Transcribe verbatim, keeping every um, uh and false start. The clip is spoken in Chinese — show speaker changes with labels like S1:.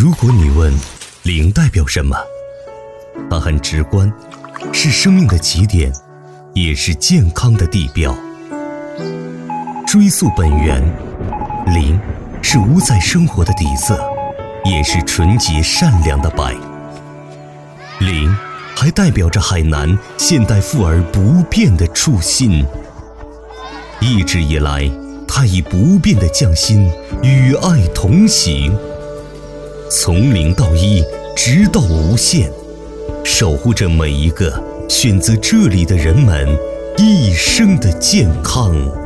S1: 如果你问零代表什么，它很直观，是生命的起点，也是健康的地标。追溯本源，零是无在生活的底色，也是纯洁善良的白。零还代表着海南现代富而不变的初心。一直以来，它以不变的匠心与爱同行，从零到一，直到无限，守护着每一个选择这里的人们一生的健康。